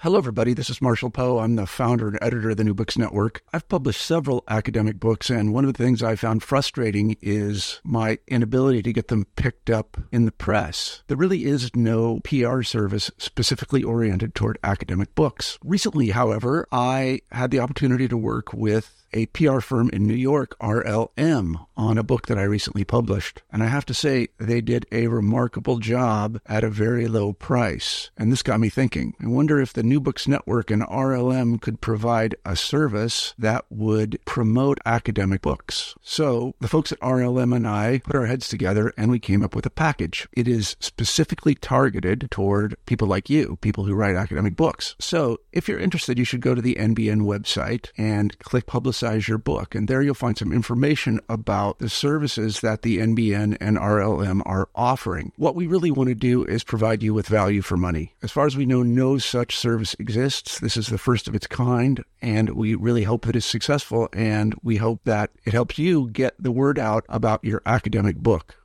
Hello, everybody. This is Marshall Poe. I'm the founder and editor of the New Books Network. I've published several academic books, and one of the things I found frustrating is my inability to get them picked up in the press. There really is no PR service specifically oriented toward academic books. Recently, however, I had the opportunity to work with a PR firm in New York, RLM, on a book that I recently published. And I have to say, they did a remarkable job at a very low price. And this got me thinking. I wonder if the New Books Network and RLM could provide a service that would promote academic books. So the folks at RLM and I put our heads together and we came up with a package. It is specifically targeted toward people like you, people who write academic books. So if you're interested, you should go to the NBN website and click Publicize Your Book. And there you'll find some information about the services that the NBN and RLM are offering. What we really want to do is provide you with value for money. As far as we know, no such service exists. This is the first of its kind, and we really hope that it's successful, and we hope that it helps you get the word out about your academic book.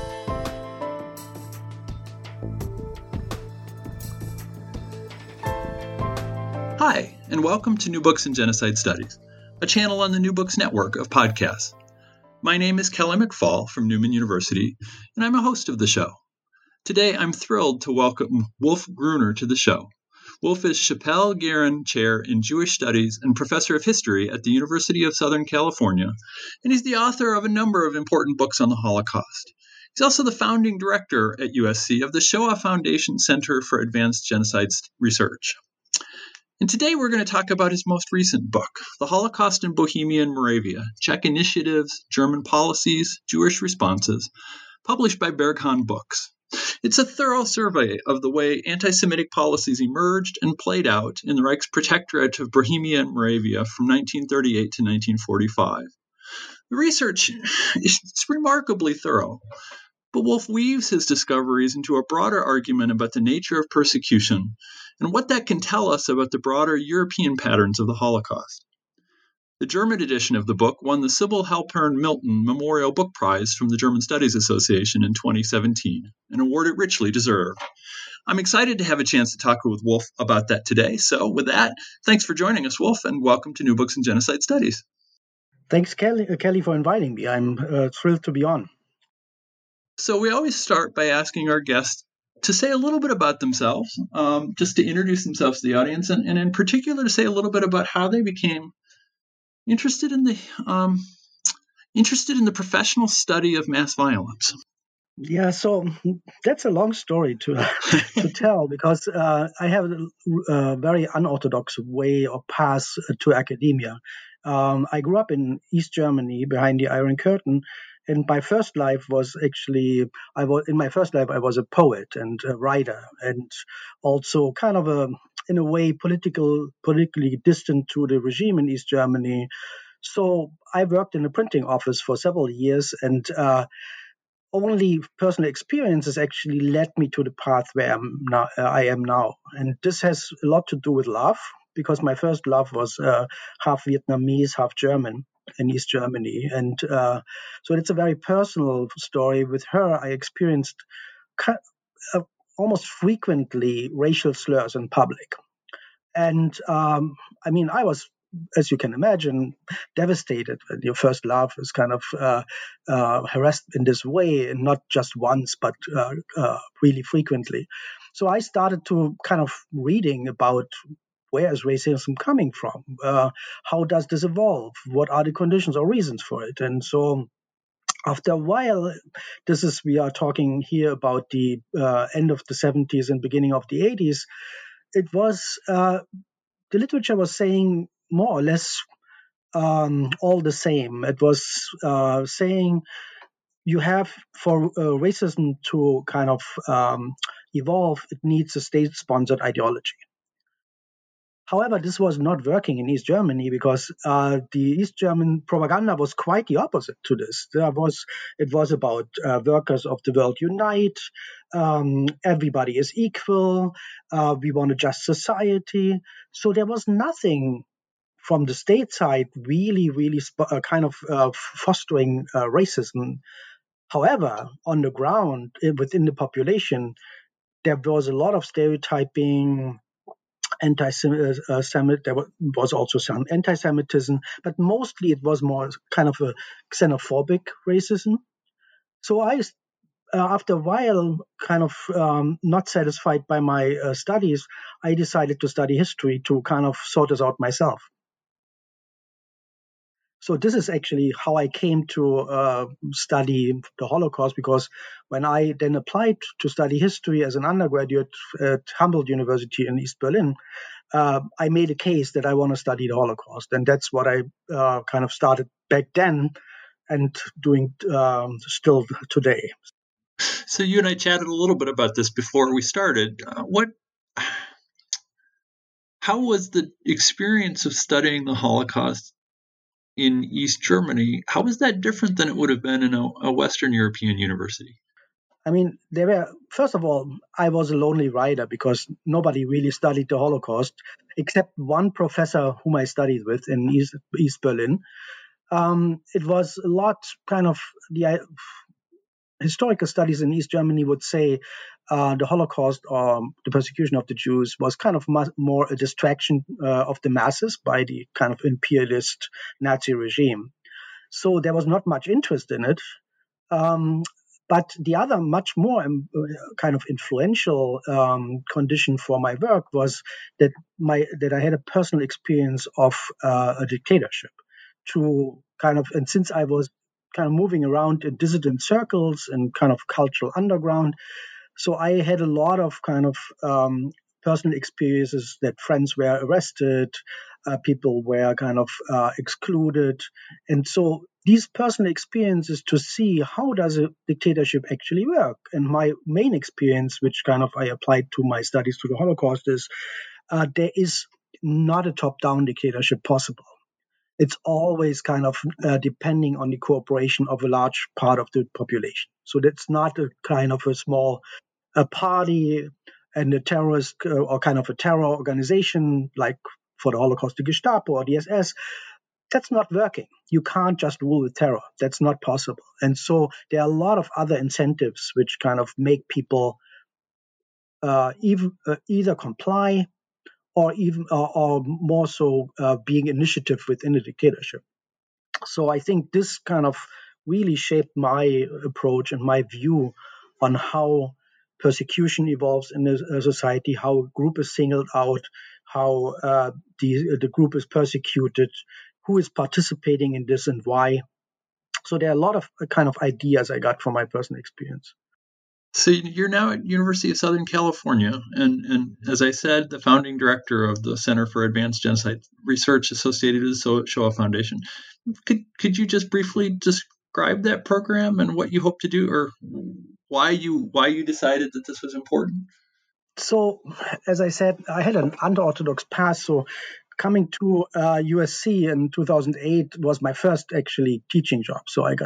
Hi, and welcome to New Books in Genocide Studies, a channel on the New Books Network of podcasts. My name is Kelly McFall from Newman University, and I'm a host of the show. Today, I'm thrilled to welcome Wolf Gruner to the show. Wolf is Chappell Guerin Chair in Jewish Studies and Professor of History at the University of Southern California, and he's the author of a number of important books on the Holocaust. He's also the founding director at USC of the Shoah Foundation Center for Advanced Genocide Research. And today we're going to talk about his most recent book, The Holocaust in Bohemia and Moravia, Czech Initiatives, German Policies, Jewish Responses, published by Berghahn Books. It's a thorough survey of the way anti-Semitic policies emerged and played out in the Reich's protectorate of Bohemia and Moravia from 1938 to 1945. The research is remarkably thorough, but Wolf weaves his discoveries into a broader argument about the nature of persecution and what that can tell us about the broader European patterns of the Holocaust. The German edition of the book won the Sybil Halpern Milton Memorial Book Prize from the German Studies Association in 2017, an award it richly deserved. I'm excited to have a chance to talk with Wolf about that today. So with that, thanks for joining us, Wolf, and welcome to New Books in Genocide Studies. Thanks, Kelly, for inviting me. I'm thrilled to be on. So we always start by asking our guests to say a little bit about themselves, just to introduce themselves to the audience, and in particular to say a little bit about how they became interested in the professional study of mass violence. Yeah, so that's a long story to tell, because I have a very unorthodox way or path to academia. I grew up in East Germany behind the Iron Curtain. And my first life was actually, I was a poet and a writer, and also kind of in a way, politically distant to the regime in East Germany. So I worked in a printing office for several years, and only personal experiences actually led me to the path where I am now. And this has a lot to do with love, because my first love was half Vietnamese, half German in East Germany. And so it's a very personal story. With her, I experienced almost frequently racial slurs in public. And I was, as you can imagine, devastated when your first love is kind of harassed in this way, and not just once, but really frequently. So I started to kind of reading about where is racism coming from? How does this evolve? What are the conditions or reasons for it? And so after a while, we are talking here about the end of the 70s and beginning of the 80s, it was, the literature was saying more or less all the same. It was saying you have, for racism to kind of evolve, it needs a state-sponsored ideology. However, this was not working in East Germany, because the East German propaganda was quite the opposite to this. It was about workers of the world unite, everybody is equal, we want a just society. So there was nothing from the state side really fostering racism. However, on the ground, within the population, there was a lot of stereotyping, there was also some anti-Semitism, but mostly it was more kind of a xenophobic racism. So after a while, kind of not satisfied by my studies, I decided to study history to kind of sort this out myself. So this is actually how I came to study the Holocaust, because when I then applied to study history as an undergraduate at Humboldt University in East Berlin, I made a case that I want to study the Holocaust. And that's what I kind of started back then and doing still today. So you and I chatted a little bit about this before we started. How was the experience of studying the Holocaust in East Germany? How was that different than it would have been in a Western European university? I mean, first of all, I was a lonely writer because nobody really studied the Holocaust except one professor whom I studied with in East Berlin. It was a lot kind of the historical studies in East Germany would say the Holocaust or the persecution of the Jews was kind of more a distraction of the masses by the kind of imperialist Nazi regime. So there was not much interest in it. But the other much more kind of influential condition for my work was that I had a personal experience of a dictatorship. And since I was kind of moving around in dissident circles and kind of cultural underground, so I had a lot of kind of personal experiences that friends were arrested, people were kind of excluded, and so these personal experiences to see how does a dictatorship actually work. And my main experience, which kind of I applied to my studies to the Holocaust, is there is not a top-down dictatorship possible. It's always kind of depending on the cooperation of a large part of the population. So that's not a kind of a small party and a terrorist or kind of a terror organization like for the Holocaust, the Gestapo or the SS. That's not working. You can't just rule with terror. That's not possible. And so there are a lot of other incentives which kind of make people either comply or even or more so being initiative within a dictatorship. So I think this kind of really shaped my approach and my view on how persecution evolves in a society, how a group is singled out, how the group is persecuted, who is participating in this and why. So there are a lot of kind of ideas I got from my personal experience. So you're now at University of Southern California, and as I said, the founding director of the Center for Advanced Genocide Research associated with the Shoah Foundation. Could you just briefly describe that program and what you hope to do, or why you decided that this was important? So, as I said, I had an unorthodox path. So coming to USC in 2008 was my first actually teaching job. So I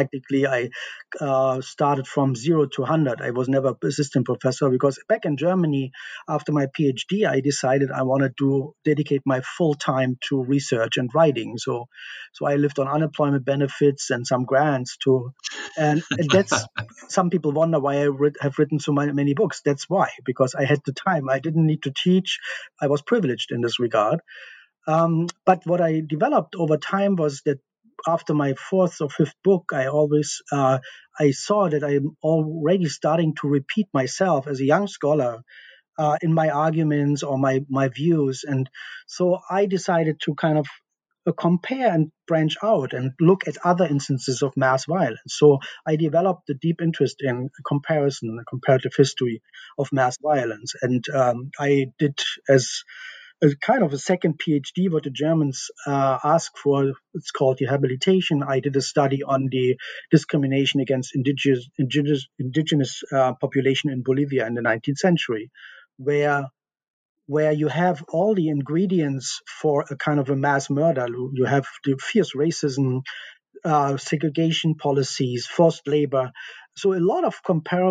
started from 0 to 100. I was never assistant professor because back in Germany, after my PhD, I decided I want to dedicate my full time to research and writing. So I lived on unemployment benefits and some grants too. And that's, some people wonder why I have written so many books. That's why, because I had the time. I didn't need to teach. I was privileged in this regard. But what I developed over time was that after my fourth or fifth book, I saw that I'm already starting to repeat myself as a young scholar in my arguments or my views. And so I decided to kind of compare and branch out and look at other instances of mass violence. So I developed a deep interest in comparison, a comparative history of mass violence. And I did as a kind of a second PhD, what the Germans ask for. It's called rehabilitation. I did a study on the discrimination against indigenous population in Bolivia in the 19th century, where you have all the ingredients for a kind of a mass murder. You have the fierce racism, segregation policies, forced labor. So a lot of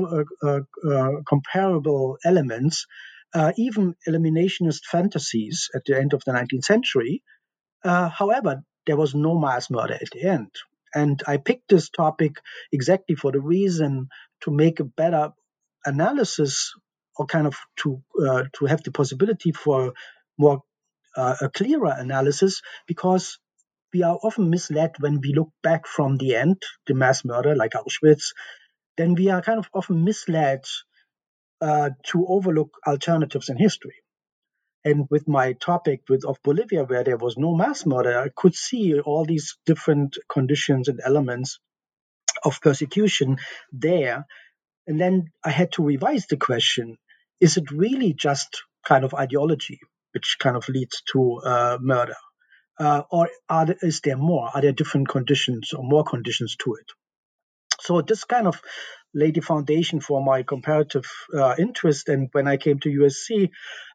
comparable elements. Even eliminationist fantasies at the end of the 19th century. However, there was no mass murder at the end. And I picked this topic exactly for the reason to make a better analysis or kind of to have the possibility for more a clearer analysis, because we are often misled when we look back from the end, the mass murder like Auschwitz. Then we are kind of often misled to overlook alternatives in history. And with my topic of Bolivia, where there was no mass murder, I could see all these different conditions and elements of persecution there. And then I had to revise the question, is it really just kind of ideology which kind of leads to murder? Or is there more? Are there different conditions or more conditions to it? So this kind of laid the foundation for my comparative interest. And when I came to USC,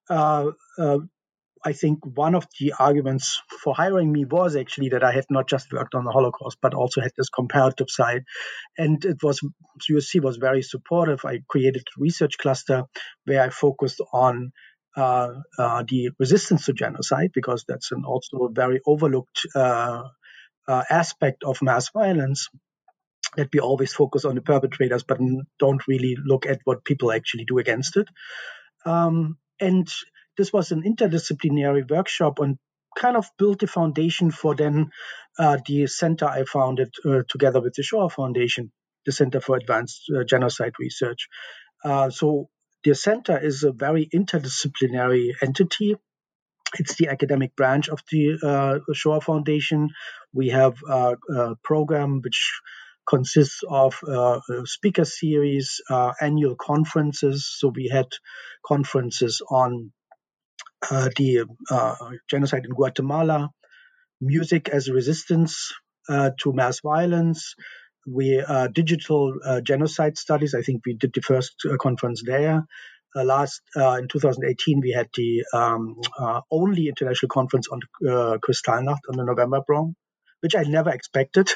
I think one of the arguments for hiring me was actually that I had not just worked on the Holocaust, but also had this comparative side. And USC was very supportive. I created a research cluster where I focused on the resistance to genocide, because that's also a very overlooked aspect of mass violence, that we always focus on the perpetrators, but don't really look at what people actually do against it. And this was an interdisciplinary workshop and kind of built the foundation for then the center I founded together with the Shoah Foundation, the Center for Advanced Genocide Research. So the center is a very interdisciplinary entity. It's the academic branch of the Shoah Foundation. We have a program which consists of a speaker series, annual conferences. So we had conferences on the genocide in Guatemala, music as a resistance to mass violence. Digital genocide studies. I think we did the first conference there. In 2018, we had the only international conference on Kristallnacht on the November Prom, which I never expected.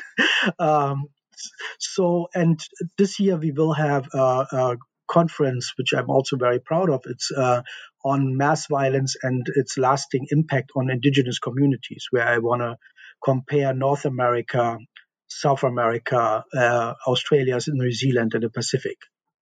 And this year we will have a conference, which I'm also very proud of. It's on mass violence and its lasting impact on indigenous communities, where I want to compare North America, South America, Australia, New Zealand, and the Pacific.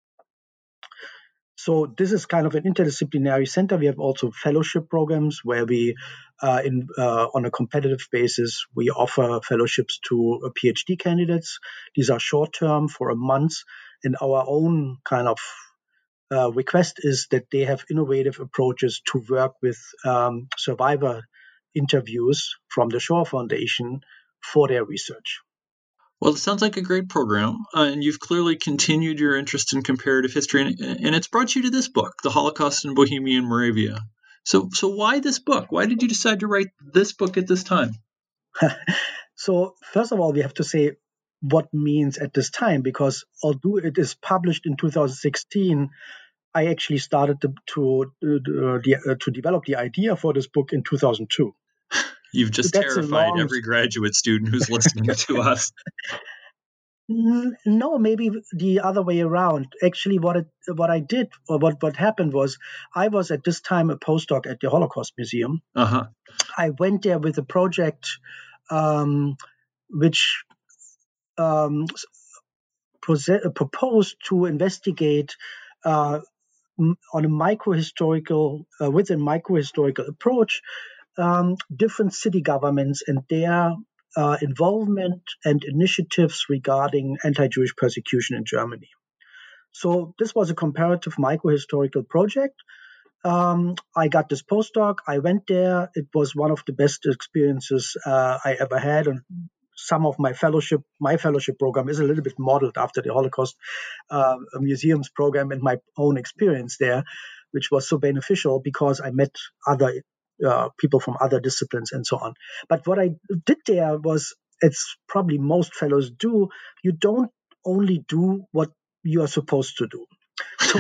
So this is kind of an interdisciplinary center. We have also fellowship programs where we, on a competitive basis, we offer fellowships to PhD candidates. These are short-term for a month. And our own kind of request is that they have innovative approaches to work with survivor interviews from the Shoah Foundation for their research. Well, it sounds like a great program, and you've clearly continued your interest in comparative history, and it's brought you to this book, The Holocaust in Bohemia and Moravia. So why this book? Why did you decide to write this book at this time? So first of all, we have to say what means at this time, because although it is published in 2016, I actually started to develop the idea for this book in 2002. You've just terrified every graduate student who's listening to us. No, maybe the other way around. Actually, what I did, or what happened was, I was at this time a postdoc at the Holocaust Museum. Uh-huh. I went there with a project which proposed to investigate on a microhistorical approach, different city governments and their involvement and initiatives regarding anti-Jewish persecution in Germany. So this was a comparative microhistorical project. I got this postdoc. I went there. It was one of the best experiences I ever had. And some of my fellowship program is a little bit modeled after the Holocaust Museum's program and my own experience there, which was so beneficial because I met other people from other disciplines and so on. But what I did there was, it's probably most fellows do, you don't only do what you are supposed to do. So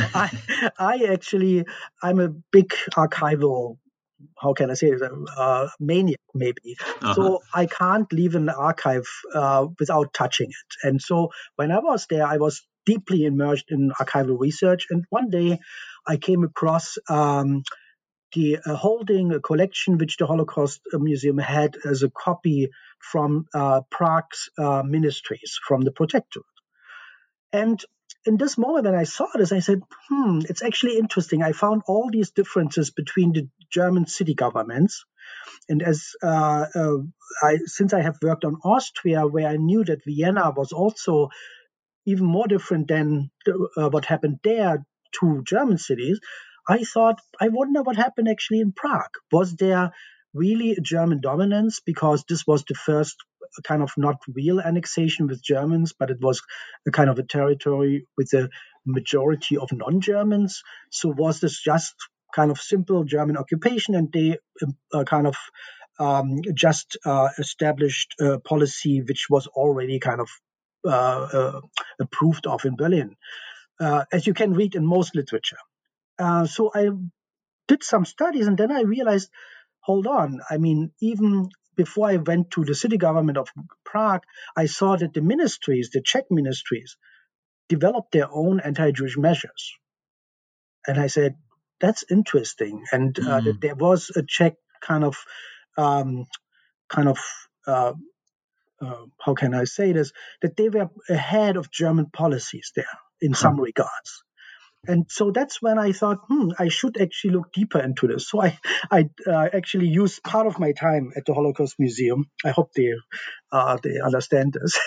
I'm a big archival, how can I say it, maniac maybe. Uh-huh. So I can't leave an archive without touching it. And so when I was there, I was deeply immersed in archival research. And one day I came across holding a collection which the Holocaust Museum had as a copy from Prague's ministries, from the Protectorate. And in this moment when I saw this, I said, it's actually interesting. I found all these differences between the German city governments. And as since I have worked on Austria, where I knew that Vienna was also even more different than what happened there to German cities, I thought, I wonder what happened actually in Prague. Was there really a German dominance? Because this was the first kind of not real annexation with Germans, but it was a kind of a territory with a majority of non-Germans. So was this just kind of simple German occupation, and they kind of just established a policy which was already kind of approved of in Berlin, as you can read in most literature. So I did some studies, and then I realized, hold on, I mean, even before I went to the city government of Prague, I saw that the ministries, the Czech ministries, developed their own anti-Jewish measures. And I said, that's interesting. And that there was a Czech kind of how can I say this, that they were ahead of German policies there in some regards. And so that's when I thought, I should actually look deeper into this. So I actually used part of my time at the Holocaust Museum. I hope they understand this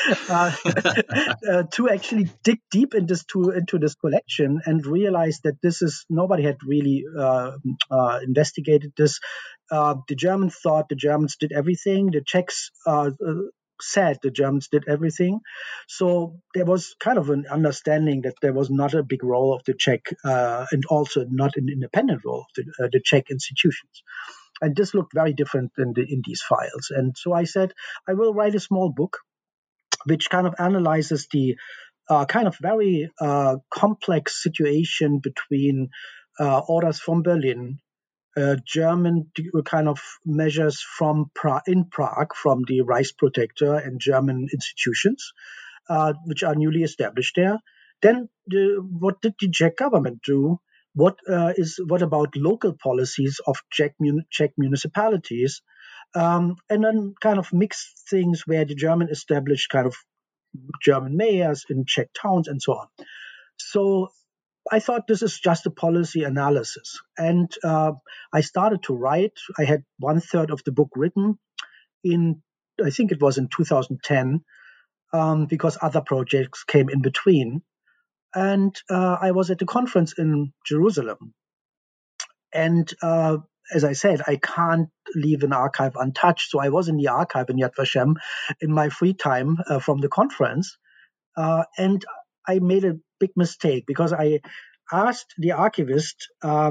to actually dig deep into this collection and realize that this is, nobody had really investigated this. The Germans thought the Germans did everything. The Czechs said the Germans did everything. So there was kind of an understanding that there was not a big role of the Czech and also not an independent role of the Czech institutions. And this looked very different in these files. And so I said, I will write a small book which kind of analyzes the kind of very complex situation between orders from Berlin, German kind of measures from in Prague from the Reichsprotektor and German institutions, which are newly established there. Then what did the Czech government do? What about local policies of Czech municipalities? And then kind of mixed things where the German established kind of German mayors in Czech towns and so on. So I thought this is just a policy analysis. And I started to write. I had 1/3 of the book written I think it was in 2010, because other projects came in between. And I was at a conference in Jerusalem. And as I said, I can't leave an archive untouched. So I was in the archive in Yad Vashem in my free time from the conference. And I made a big mistake because I asked the archivist,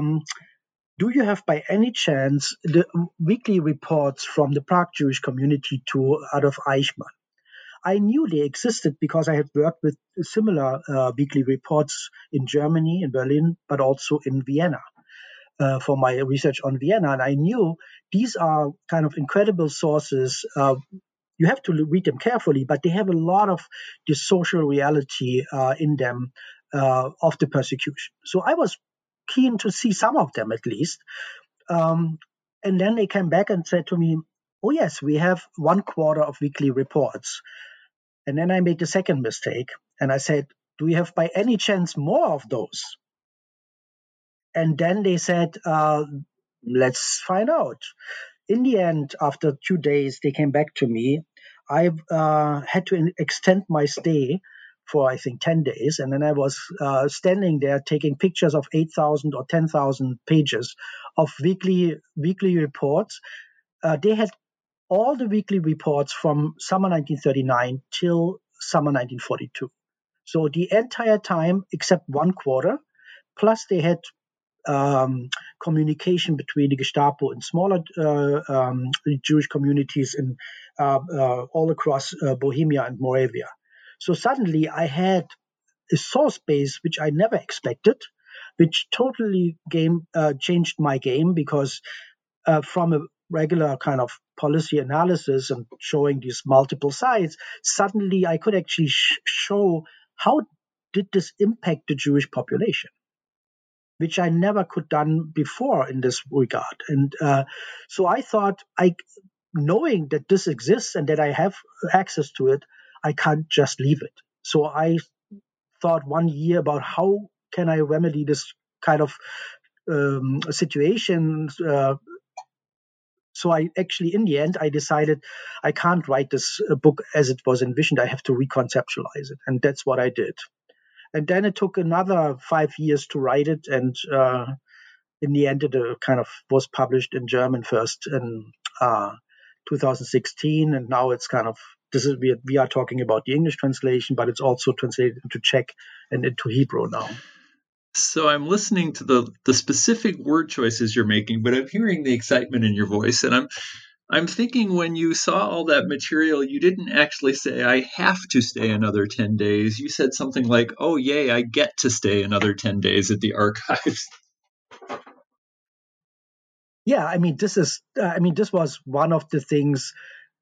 do you have by any chance the weekly reports from the Prague Jewish community to Adolf Eichmann? I knew they existed because I had worked with similar weekly reports in Germany, in Berlin, but also in Vienna for my research on Vienna. And I knew these are kind of incredible sources. You have to read them carefully, but they have a lot of the social reality in them of the persecution. So I was keen to see some of them at least. And then they came back and said to me, oh yes, we have 1/4 of weekly reports. And then I made the second mistake and I said, do we have by any chance more of those? And then they said, let's find out. In the end, after 2 days, they came back to me. I had to extend my stay for, I think, 10 days. And then I was standing there taking pictures of 8,000 or 10,000 pages of weekly reports. They had all the weekly reports from summer 1939 till summer 1942. So the entire time except 1/4, plus they had communication between the Gestapo and smaller Jewish communities in all across Bohemia and Moravia. So suddenly I had a source base which I never expected, which totally changed my game, because from a regular kind of policy analysis and showing these multiple sides, suddenly I could actually show how did this impact the Jewish population, which I never could done before in this regard. And so I thought, knowing that this exists and that I have access to it, I can't just leave it. So I thought 1 year about how can I remedy this kind of situation. So I actually, in the end, I decided I can't write this book as it was envisioned. I have to reconceptualize it. And that's what I did. And then it took another 5 years to write it. And in the end, it kind of was published in German first in 2016. And now it's kind of, we are talking about the English translation, but it's also translated into Czech and into Hebrew now. So I'm listening to the specific word choices you're making, but I'm hearing the excitement in your voice. And I'm thinking when you saw all that material, you didn't actually say, I have to stay another 10 days. You said something like, oh, yay, I get to stay another 10 days at the archives. Yeah, I mean, this was one of the things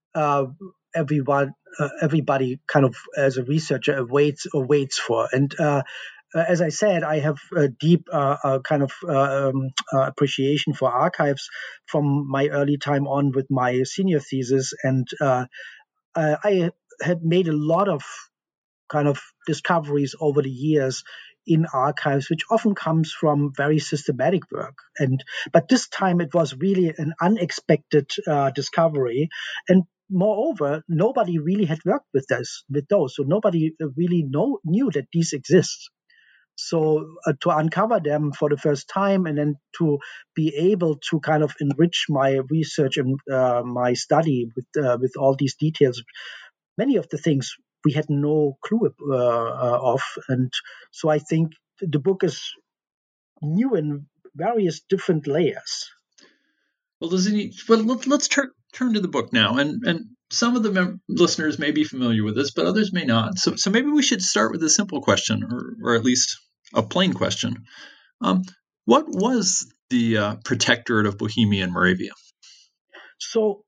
everybody kind of as a researcher waits for. And as I said, I have a deep kind of appreciation for archives from my early time on with my senior thesis. And I had made a lot of kind of discoveries over the years in archives, which often comes from very systematic work. But this time it was really an unexpected discovery. And moreover, nobody really had worked with those. So nobody really knew that these exist. So to uncover them for the first time and then to be able to kind of enrich my research and my study with all these details, many of the things we had no clue of. And so I think the book is new in various different layers. Well, let's turn to the book now. And some of the listeners may be familiar with this, but others may not. So maybe we should start with a simple question, or at least a plain question. What was the Protectorate of Bohemia and Moravia? So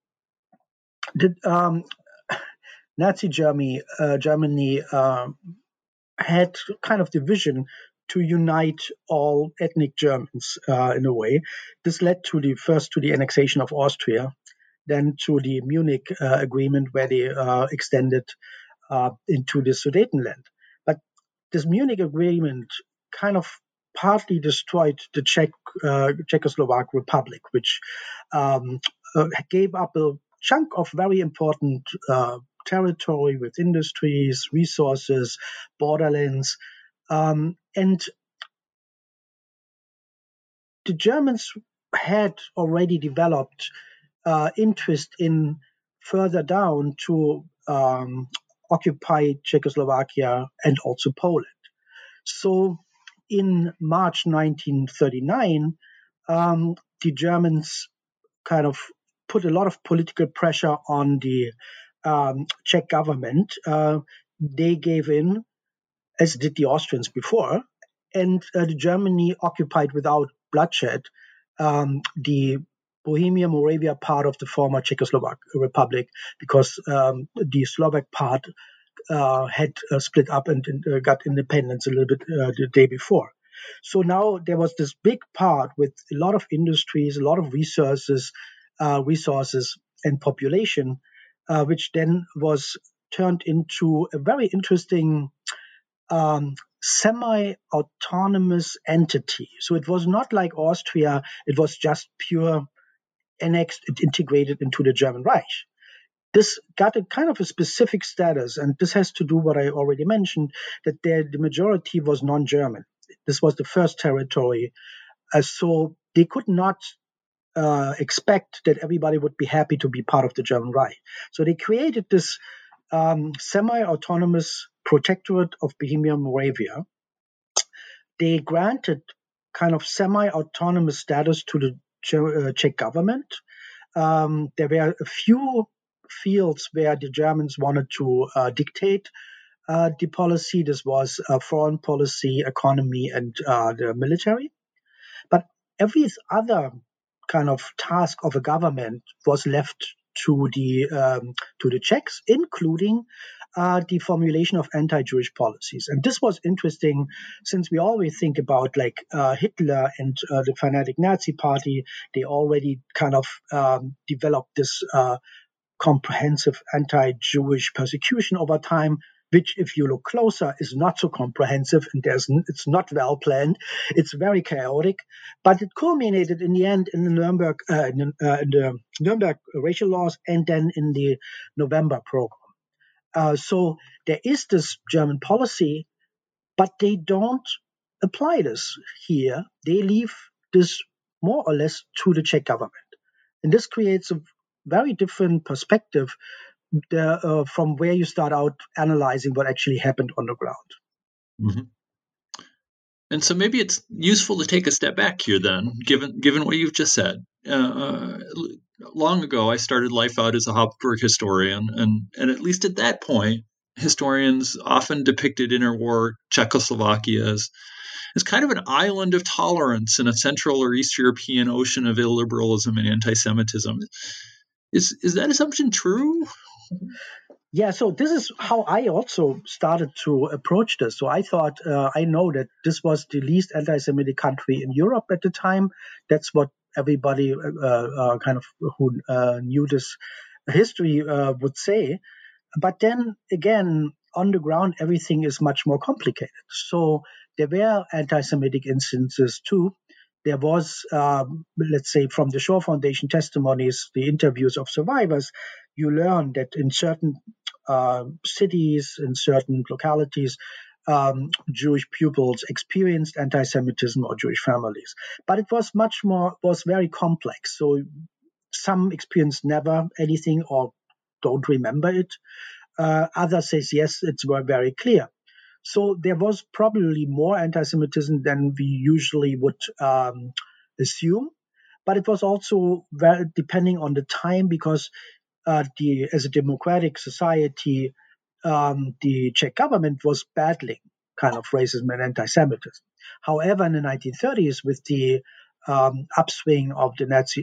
Nazi Germany had kind of the vision to unite all ethnic Germans in a way. This led to the annexation of Austria, then to the Munich Agreement, where they extended into the Sudetenland. But this Munich Agreement kind of partly destroyed the Czechoslovak Republic, which gave up a chunk of very important territory with industries, resources, borderlands. And the Germans had already developed interest in further down to occupy Czechoslovakia and also Poland. So in March 1939, the Germans kind of put a lot of political pressure on the Czech government. They gave in, as did the Austrians before, and Germany occupied without bloodshed the Bohemia-Moravia part of the former Czechoslovak Republic, because the Slovak part had split up and got independence a little bit the day before. So now there was this big part with a lot of industries, a lot of resources and population, which then was turned into a very interesting semi-autonomous entity. So it was not like Austria, it was just pure annexed and integrated into the German Reich. This got a kind of a specific status, and this has to do what I already mentioned, that the majority was non-German. This was the first territory. So they could not expect that everybody would be happy to be part of the German Reich. So they created this semi-autonomous Protectorate of Bohemia and Moravia. They granted kind of semi-autonomous status to the Czech government. There were a few fields where the Germans wanted to dictate the policy. This was foreign policy, economy, and the military. But every other kind of task of a government was left to the Czechs, including the formulation of anti-Jewish policies. And this was interesting, since we always think about like Hitler and the fanatic Nazi party. They already kind of developed this comprehensive anti-Jewish persecution over time. which, if you look closer, is not so comprehensive and it's not well planned. It's very chaotic, but it culminated in the end in the Nuremberg racial laws and then in the November program. So there is this German policy, but they don't apply this here. They leave this more or less to the Czech government. And this creates a very different perspective from where you start out analyzing what actually happened on the ground. Mm-hmm. And so maybe it's useful to take a step back here then, given what you've just said. Long ago, I started life out as a Habsburg historian, and at least at that point, historians often depicted interwar Czechoslovakia as kind of an island of tolerance in a Central or East European ocean of illiberalism and anti-Semitism. Is that assumption true? Yeah, so this is how I also started to approach this. So I thought, I know that this was the least anti-Semitic country in Europe at the time. That's what everybody kind of who knew this history would say. But then again, on the ground, everything is much more complicated. So there were anti-Semitic instances too. There was, let's say, from the Shaw Foundation testimonies, the interviews of survivors, you learn that in certain cities, in certain localities, Jewish pupils experienced anti-Semitism or Jewish families. But it was was very complex. So some experienced never anything or don't remember it. Others says, yes, it's very clear. So there was probably more anti-Semitism than we usually would assume. But it was also very depending on the time because as a democratic society, the Czech government was battling kind of racism and anti-Semitism. However, in the 1930s, with the upswing of the Nazi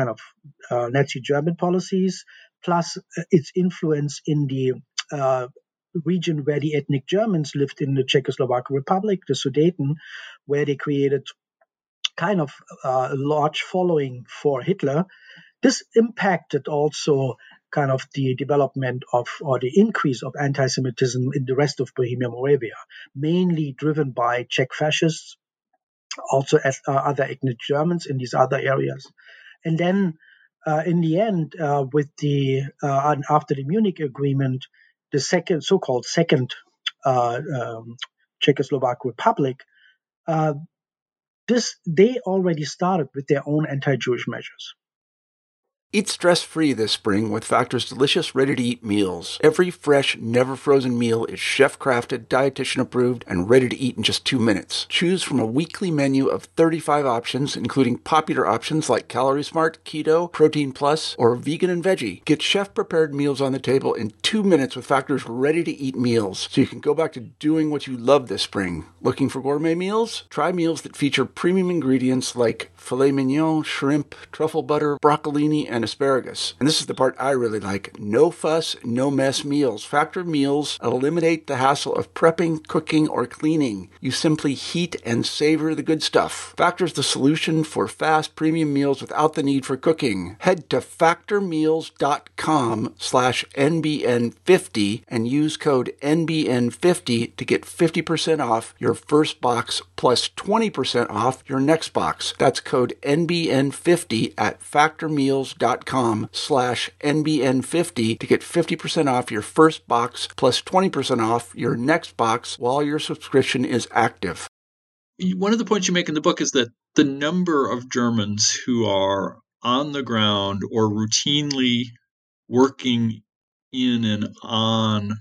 Nazi German policies, plus its influence in the region where the ethnic Germans lived in the Czechoslovak Republic, the Sudeten, where they created kind of a large following for Hitler. This impacted also kind of the development of or the increase of anti-Semitism in the rest of Bohemia Moravia, mainly driven by Czech fascists, also as other ethnic Germans in these other areas. And then in the end, with the after the Munich Agreement, the so-called second Czechoslovak Republic, they already started with their own anti-Jewish measures. Eat stress-free this spring with Factor's delicious, ready-to-eat meals. Every fresh, never-frozen meal is chef-crafted, dietitian-approved, and ready to eat in just 2 minutes. Choose from a weekly menu of 35 options, including popular options like Calorie Smart, Keto, Protein Plus, or Vegan and Veggie. Get chef-prepared meals on the table in 2 minutes with Factor's ready-to-eat meals, so you can go back to doing what you love this spring. Looking for gourmet meals? Try meals that feature premium ingredients like filet mignon, shrimp, truffle butter, broccolini, and asparagus. And this is the part I really like. No fuss, no mess meals. Factor meals eliminate the hassle of prepping, cooking, or cleaning. You simply heat and savor the good stuff. Factor's the solution for fast premium meals without the need for cooking. Head to factormeals.com/NBN50 and use code NBN50 to get 50% off your first box plus 20% off your next box. That's code NBN50 at factormeals.com/NBN50 to get 50% off your first box plus 20% off your next box while your subscription is active. One of the points you make in the book is that the number of Germans who are on the ground or routinely working in and on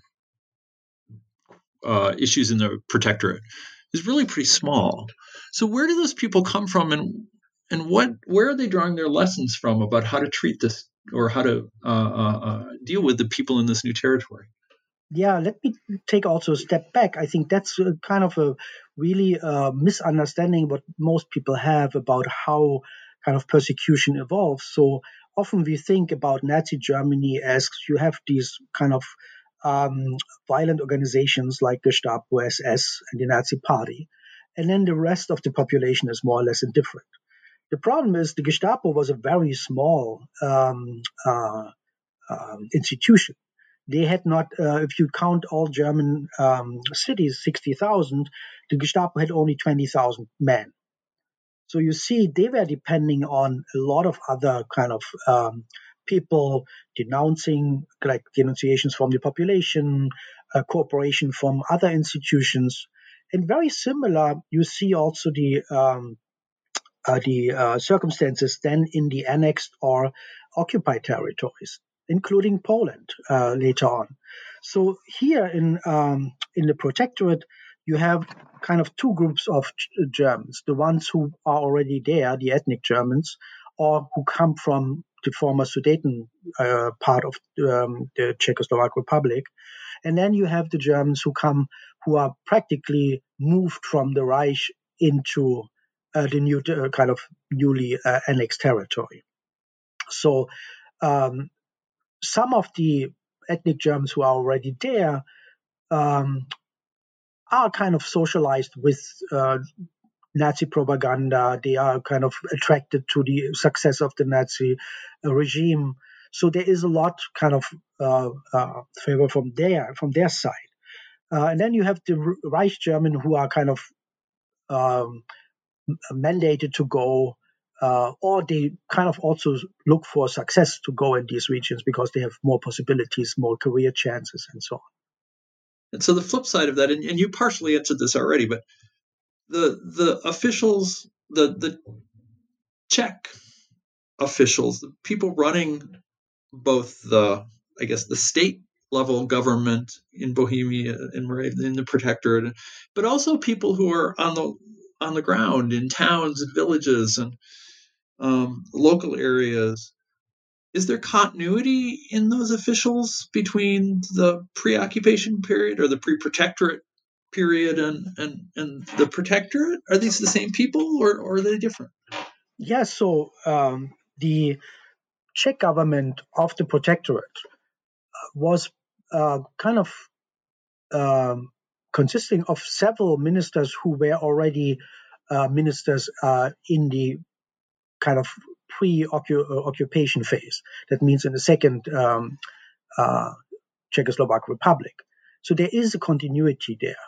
issues in the protectorate is really pretty small. So where do those people come from, and where are they drawing their lessons from about how to treat this or how to deal with the people in this new territory? Yeah, let me take also a step back. I think that's kind of a really misunderstanding what most people have about how kind of persecution evolves. So often we think about Nazi Germany as you have these kind of violent organizations like Gestapo, SS, and the Nazi Party. And then the rest of the population is more or less indifferent. The problem is the Gestapo was a very small institution. they had not, if you count all German cities, 60,000, the Gestapo had only 20,000 men. So you see, they were depending on a lot of other kind of people denouncing, like denunciations from the population, cooperation from other institutions. And very similar, you see also the circumstances then in the annexed or occupied territories, including Poland later on. So here in the protectorate, you have kind of two groups of Germans: the ones who are already there, the ethnic Germans, or who come from the former Sudeten part of the Czechoslovak Republic, and then you have the Germans who are practically moved from the Reich into the new kind of newly annexed territory. So some of the ethnic Germans who are already there are kind of socialized with Nazi propaganda. They are kind of attracted to the success of the Nazi regime. So there is a lot kind of favor from their side. And then you have the Reich German who are kind of mandated to go, or they kind of also look for success to go in these regions because they have more possibilities, more career chances, and so on. And so the flip side of that, and you partially answered this already, but the officials, the Czech officials, the people running both the state level government in Bohemia and Moravia, in the protectorate, but also people who are on the ground in towns and villages and local areas. Is there continuity in those officials between the pre-occupation period or the pre-protectorate period and the protectorate? Are these the same people or are they different? Yeah, so the Czech government of the protectorate was kind of consisting of several ministers who were already ministers in the kind of pre-occupation phase. That means in the second Czechoslovak Republic. So there is a continuity there.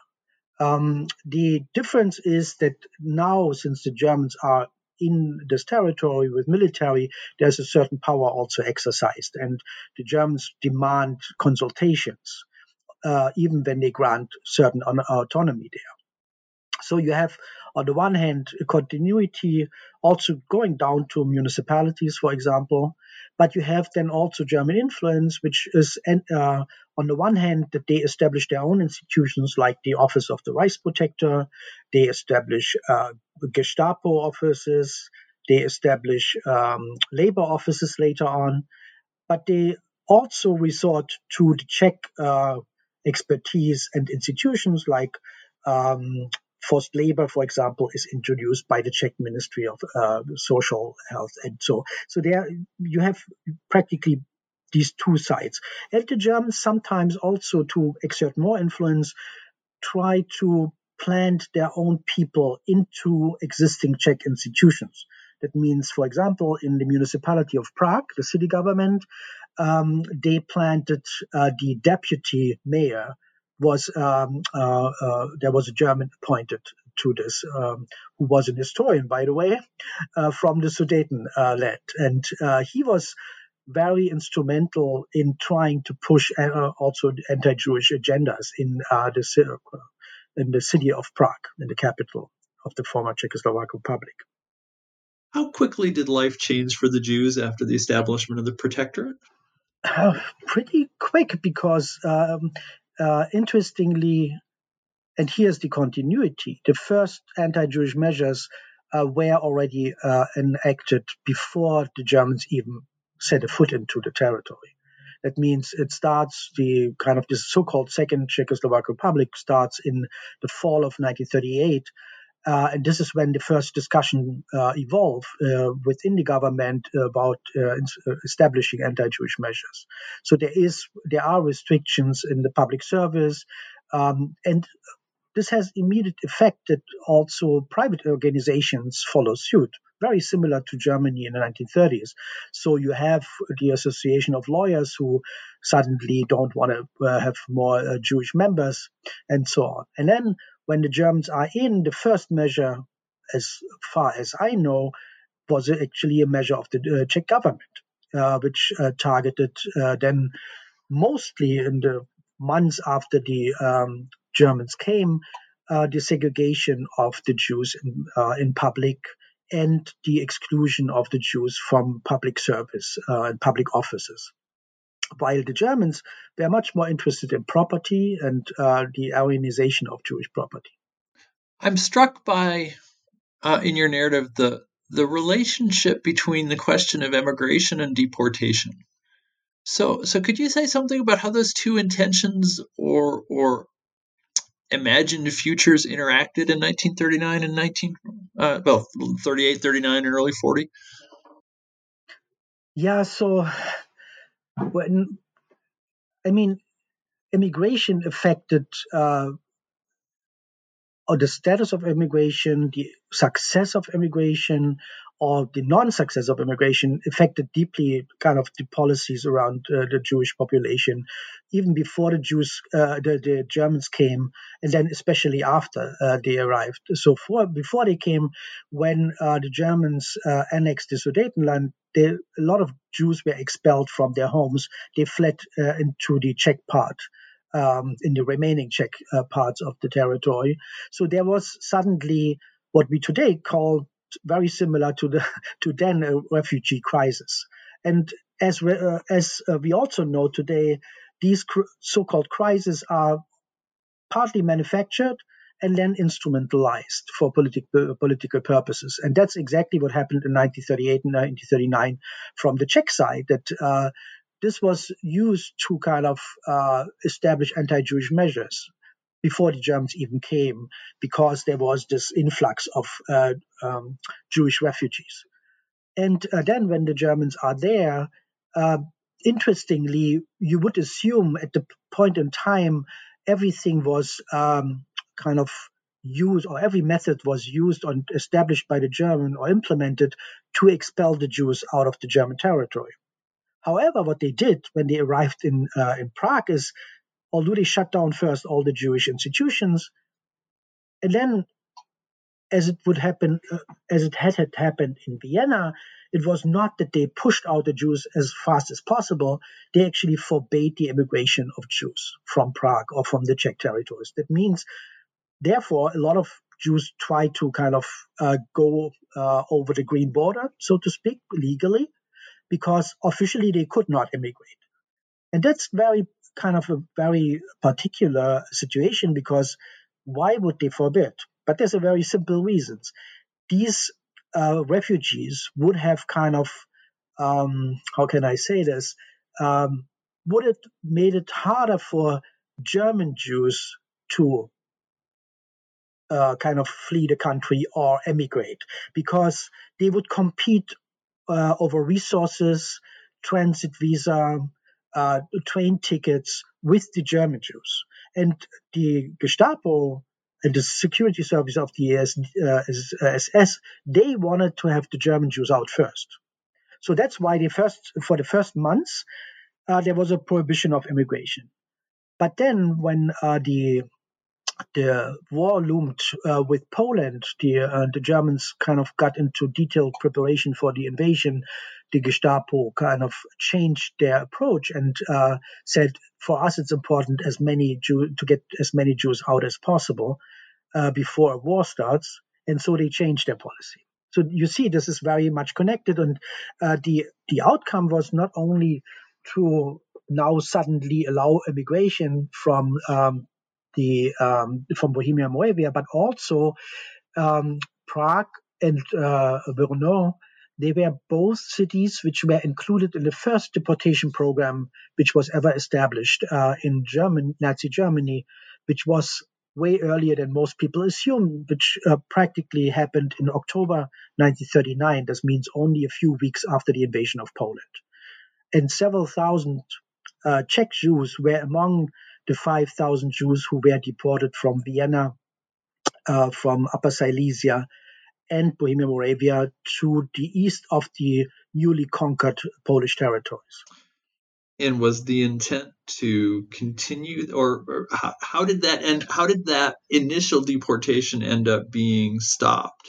The difference is that now, since the Germans are in this territory with military, there's a certain power also exercised, and the Germans demand consultations, even when they grant certain autonomy there. So you have, on the one hand, a continuity also going down to municipalities, for example, but you have then also German influence, which is, on the one hand, that they establish their own institutions like the Office of the Reichsprotector, they establish Gestapo offices, they establish labor offices later on, but they also resort to the Czech expertise and institutions like forced labor, for example, is introduced by the Czech Ministry of Social Health. And so there you have practically these two sides. And the Germans sometimes also, to exert more influence, try to plant their own people into existing Czech institutions. That means, for example, in the municipality of Prague, the city government, they planted the deputy mayor. There was a German appointed to this, who was an historian, by the way, from the Sudeten land, and he was very instrumental in trying to push also anti-Jewish agendas in the city of Prague, in the capital of the former Czechoslovak Republic. How quickly did life change for the Jews after the establishment of the protectorate? Pretty quick, because interestingly, and here's the continuity, the first anti-Jewish measures were already enacted before the Germans even set a foot into the territory. That means it starts, the kind of this so-called Second Czechoslovak Republic starts in the fall of 1938. And this is when the first discussion evolved within the government about establishing anti-Jewish measures. So there are restrictions in the public service, and this has immediate effect that also private organizations follow suit. very similar to Germany in the 1930s. So you have the association of lawyers who suddenly don't want to have more Jewish members and so on. And then when the Germans are in, the first measure, as far as I know, was actually a measure of the Czech government, which targeted then mostly in the months after the Germans came, the segregation of the Jews in public and the exclusion of the Jews from public service and public offices. While the Germans were much more interested in property and the Aryanization of Jewish property. I'm struck by, in your narrative, the relationship between the question of emigration and deportation. So could you say something about how those two intentions or imagined futures interacted in 1939 and 38, 39, and early 40? Yeah, so immigration affected or the status of immigration, the success of immigration, or the non-success of immigration affected deeply kind of the policies around the Jewish population, even before the Germans came, and then especially after they arrived. So before they came, when the Germans annexed the Sudetenland, a lot of Jews were expelled from their homes. They fled into the Czech part. In the remaining Czech parts of the territory. So there was suddenly what we today call very similar to then a refugee crisis. And as we also know today, these so-called crises are partly manufactured and then instrumentalized for political purposes. And that's exactly what happened in 1938 and 1939 from the Czech side, that this was used to kind of establish anti-Jewish measures before the Germans even came, because there was this influx of Jewish refugees. And then when the Germans are there, interestingly, you would assume at the point in time, everything was kind of used, or every method was used or established by the German or implemented to expel the Jews out of the German territory. However, what they did when they arrived in Prague is, although they shut down first all the Jewish institutions, and then, as it had happened in Vienna, it was not that they pushed out the Jews as fast as possible. They actually forbade the immigration of Jews from Prague or from the Czech territories. That means, therefore, a lot of Jews try to kind of go over the green border, so to speak, legally, because officially they could not immigrate. And that's very particular situation, because why would they forbid? But there's a very simple reasons. These refugees would have kind of, how can I say this, would it made it harder for German Jews to kind of flee the country or emigrate, because they would compete over resources, transit visa, train tickets with the German Jews. And the Gestapo and the security service of the SS, they wanted to have the German Jews out first. So that's why for the first months, there was a prohibition of immigration. But then when the war loomed with Poland, the Germans kind of got into detailed preparation for the invasion. The Gestapo kind of changed their approach and said, for us, it's important to get as many Jews out as possible before a war starts. And so they changed their policy. So you see, this is very much connected. And the outcome was not only to now suddenly allow immigration from Bohemia and Moravia, but also Prague and Brno. They were both cities which were included in the first deportation program which was ever established in Nazi Germany, which was way earlier than most people assume, which practically happened in October 1939. This means only a few weeks after the invasion of Poland. And several thousand Czech Jews were among the 5,000 Jews who were deported from Vienna, from Upper Silesia, and Bohemia Moravia to the east of the newly conquered Polish territories. And was the intent to continue, or how did that end? How did that initial deportation end up being stopped?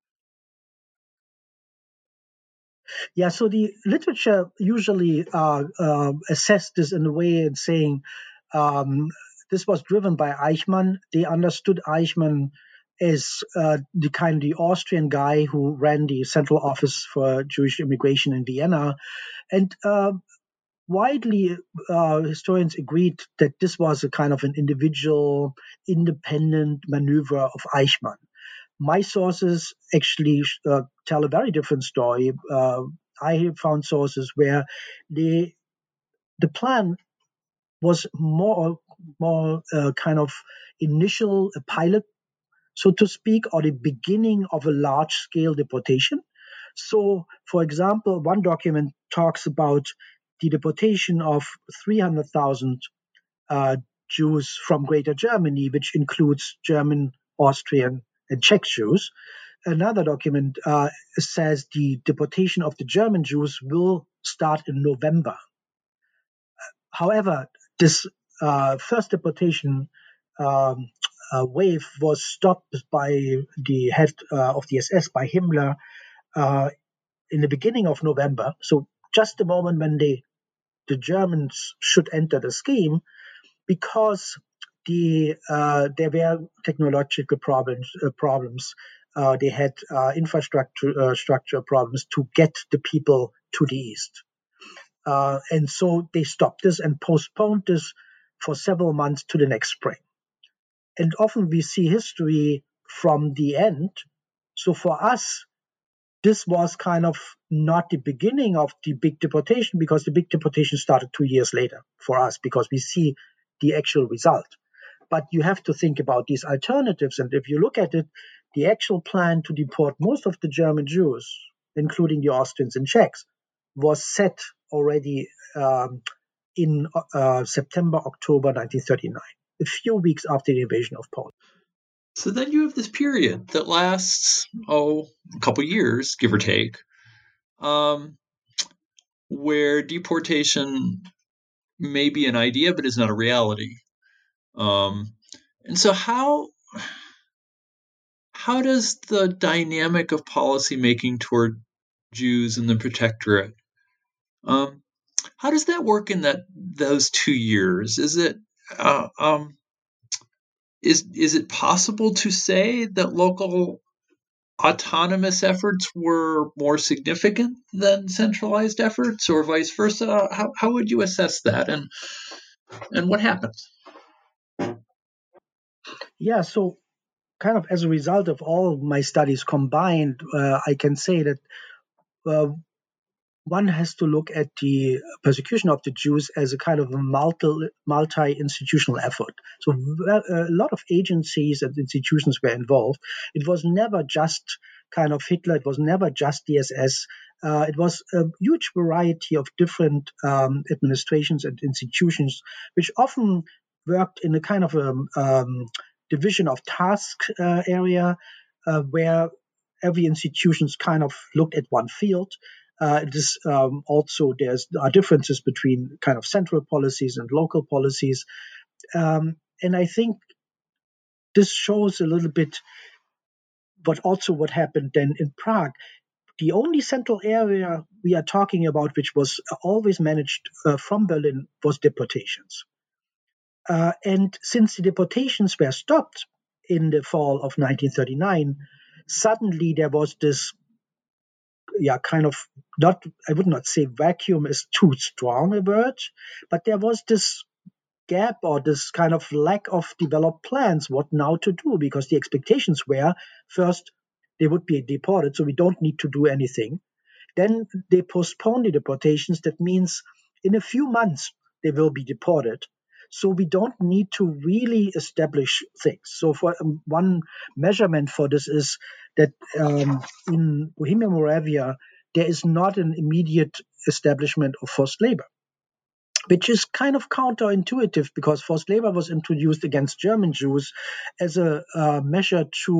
Yeah, so the literature usually assessed this in a way in saying this was driven by Eichmann. They understood Eichmann as the Austrian guy who ran the Central Office for Jewish Immigration in Vienna. And widely, historians agreed that this was a kind of an individual, independent maneuver of Eichmann. My sources actually tell a very different story. I found sources where the plan was more kind of initial, a pilot, so to speak, or the beginning of a large-scale deportation. So, for example, one document talks about the deportation of 300,000 Jews from Greater Germany, which includes German, Austrian, and Czech Jews. Another document says the deportation of the German Jews will start in November. However, this first deportation wave was stopped by the head of the SS, by Himmler, in the beginning of November. So just the moment when the Germans should enter the scheme, because there were technological problems. They had infrastructure problems to get the people to the east. And so they stopped this and postponed this for several months to the next spring. And often we see history from the end. So for us, this was kind of not the beginning of the big deportation, because the big deportation started 2 years later for us, because we see the actual result. But you have to think about these alternatives. And if you look at it, the actual plan to deport most of the German Jews, including the Austrians and Czechs, was set already in September, October 1939, a few weeks after the invasion of Poland. So then you have this period that lasts, a couple years, give or take, where deportation may be an idea, but is not a reality. And so how does the dynamic of policymaking toward Jews in the Protectorate, how does that work in those 2 years? Is it is it possible to say that local autonomous efforts were more significant than centralized efforts, or vice versa? How would you assess that, and what happens? Yeah, so kind of as a result of all my studies combined, I can say that one has to look at the persecution of the Jews as a kind of a multi-institutional effort. So a lot of agencies and institutions were involved. It was never just kind of Hitler. It was never just the SS. It was a huge variety of different administrations and institutions, which often worked in a kind of a division of task area, where every institution's kind of looked at one field. Also, there are differences between kind of central policies and local policies. And I think this shows a little bit what happened then in Prague. The only central area we are talking about, which was always managed from Berlin, was deportations. And since the deportations were stopped in the fall of 1939, suddenly there was this kind of, not, I would not say vacuum is too strong a word, but there was this gap or this kind of lack of developed plans what now to do, because the expectations were, first, they would be deported, so we don't need to do anything. Then they postponed the deportations. That means in a few months they will be deported. So we don't need to really establish things. So for one measurement for this is that in Bohemia Moravia, there is not an immediate establishment of forced labor, which is kind of counterintuitive, because forced labor was introduced against German Jews as a measure to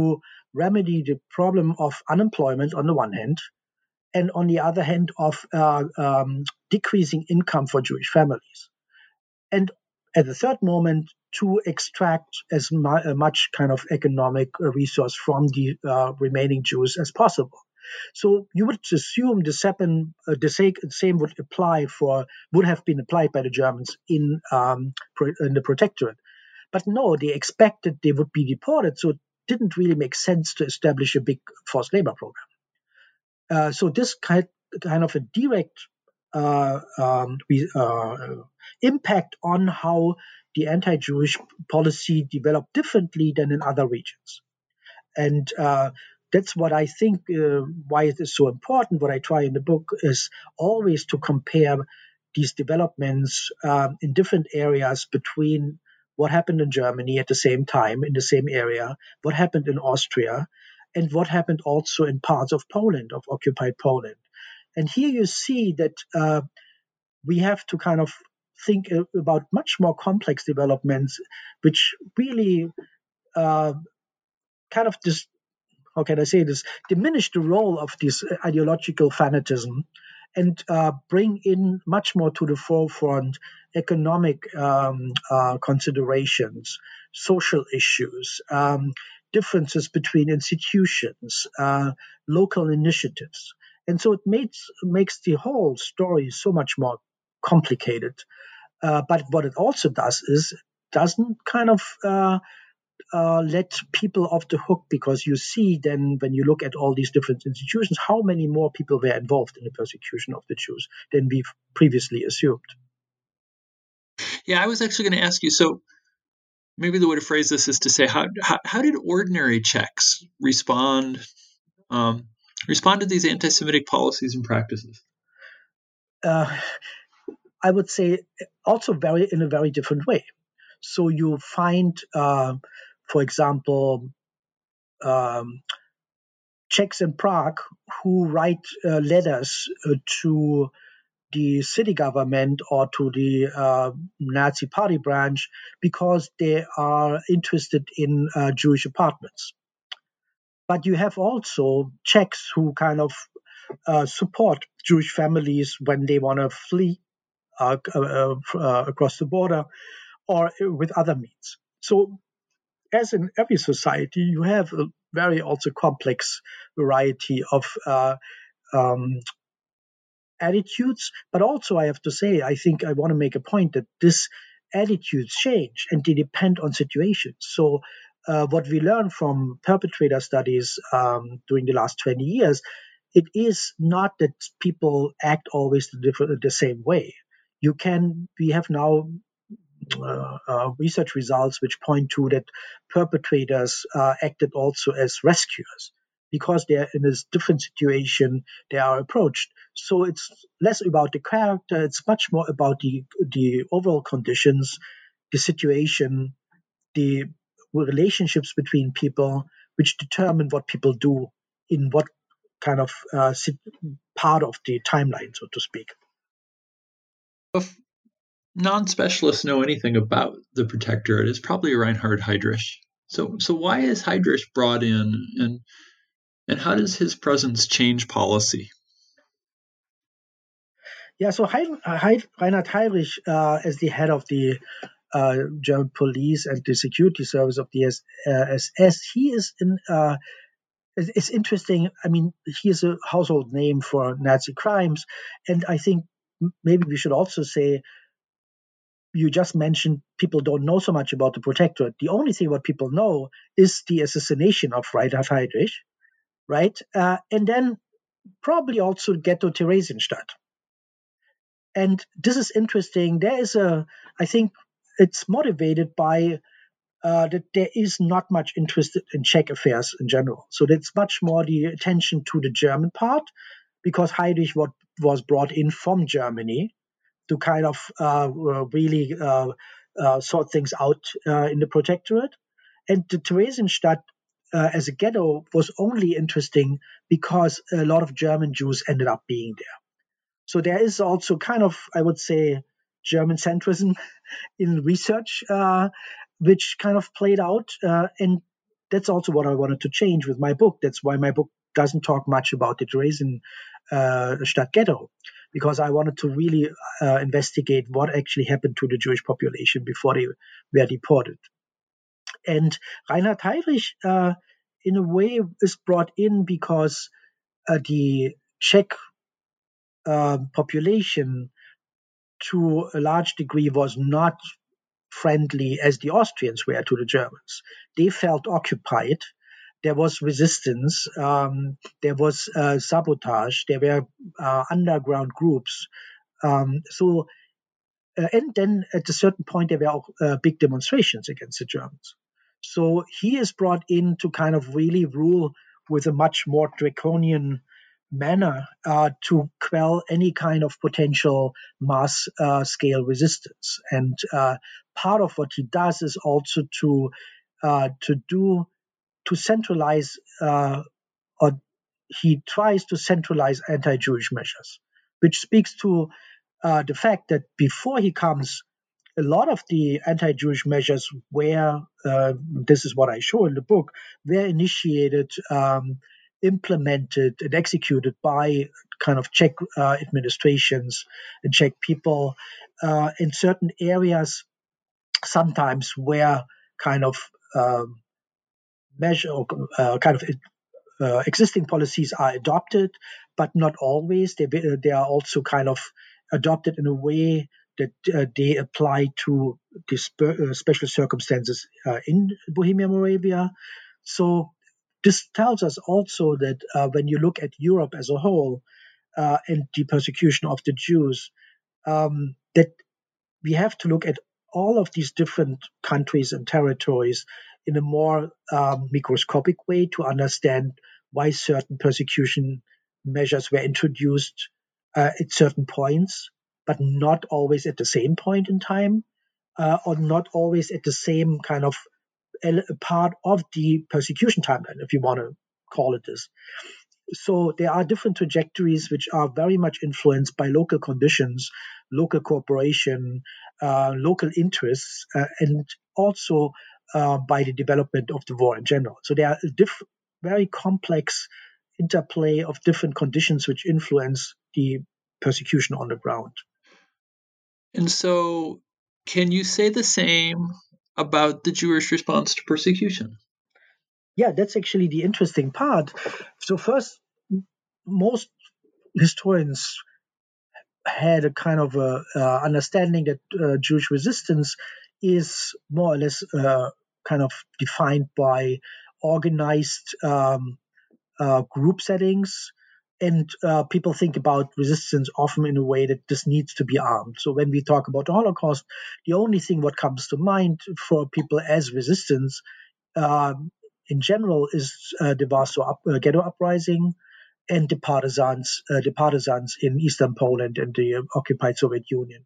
remedy the problem of unemployment on the one hand, and on the other hand of decreasing income for Jewish families. And at the third moment, to extract as much kind of economic resource from the remaining Jews as possible. So you would assume the same would have been applied by the Germans in the Protectorate. But no, they expected they would be deported, so it didn't really make sense to establish a big forced labor program. So this kind of a direct impact on how the anti-Jewish policy developed differently than in other regions. And that's what I think, why it is so important. What I try in the book is always to compare these developments in different areas between what happened in Germany at the same time, in the same area, what happened in Austria, and what happened also in parts of Poland, of occupied Poland. And here you see that we have to kind of think about much more complex developments, which really kind of this, how can I say this, diminish the role of this ideological fanatism and bring in much more to the forefront economic considerations, social issues, differences between institutions, local initiatives. And so it makes the whole story so much more complicated. But what it also does is doesn't kind of let people off the hook, because you see then when you look at all these different institutions, how many more people were involved in the persecution of the Jews than we've previously assumed. Yeah, I was actually going to ask you, so maybe the way to phrase this is to say, how did ordinary Czechs respond to these anti-Semitic policies and practices? I would say also in a very different way. So you find, for example, Czechs in Prague who write letters to the city government or to the Nazi party branch because they are interested in Jewish apartments. But you have also Czechs who kind of support Jewish families when they want to flee across the border or with other means. So as in every society, you have a very also complex variety of attitudes. But also, I have to say, I think I want to make a point that this attitudes change and they depend on situations. So what we learned from perpetrator studies during the last 20 years, it is not that people act always the same way. We have now research results which point to that perpetrators acted also as rescuers because they're in a different situation they are approached. So it's less about the character, it's much more about the overall conditions, the situation, the relationships between people, which determine what people do in what kind of part of the timeline, so to speak. If non-specialists know anything about the Protectorate, it's probably Reinhard Heydrich. So why is Heydrich brought in, and how does his presence change policy? Yeah, so Reinhard Heydrich, as the head of the German police and the security service of the SS, he is it's interesting. I mean, he is a household name for Nazi crimes, and I think maybe we should also say, you just mentioned people don't know so much about the Protectorate. The only thing what people know is the assassination of Reinhard Heydrich, right? And then probably also Ghetto Theresienstadt. And this is interesting. I think it's motivated by that there is not much interest in Czech affairs in general. So that's much more the attention to the German part, because Heydrich was brought in from Germany to kind of really sort things out in the Protectorate. And the Theresienstadt as a ghetto was only interesting because a lot of German Jews ended up being there. So there is also kind of, I would say, German centrism in research, which kind of played out. And that's also what I wanted to change with my book. That's why my book doesn't talk much about the Theresienstadt ghetto, because I wanted to really investigate what actually happened to the Jewish population before they were deported. And Reinhard Heydrich, in a way, is brought in because the Czech population, to a large degree, was not friendly as the Austrians were to the Germans. They felt occupied. There was resistance. There was sabotage. There were underground groups. And then at a certain point, there were big demonstrations against the Germans. So he is brought in to kind of really rule with a much more draconian manner to quell any kind of potential mass scale resistance. And part of what he does is also to centralize, or he tries to centralize anti-Jewish measures, which speaks to the fact that before he comes, a lot of the anti-Jewish measures were, this is what I show in the book, were initiated, implemented, and executed by kind of Czech administrations and Czech people in certain areas, sometimes where kind of existing policies are adopted, but not always. They are also kind of adopted in a way that they apply to the special circumstances in Bohemia, Moravia. So this tells us also that when you look at Europe as a whole and the persecution of the Jews, that we have to look at all of these different countries and territories in a more microscopic way to understand why certain persecution measures were introduced at certain points, but not always at the same point in time, or not always at the same kind of part of the persecution timeline, if you want to call it this. So there are different trajectories which are very much influenced by local conditions, local cooperation, local interests, and also by the development of the war in general. So there are very complex interplay of different conditions which influence the persecution on the ground. And so, can you say the same about the Jewish response to persecution? Yeah, that's actually the interesting part. So first, most historians had a kind of understanding that Jewish resistance is more or less kind of defined by organized group settings. And people think about resistance often in a way that this needs to be armed. So when we talk about the Holocaust, the only thing what comes to mind for people as resistance in general is the Warsaw Ghetto Uprising and the partisans in Eastern Poland and the occupied Soviet Union.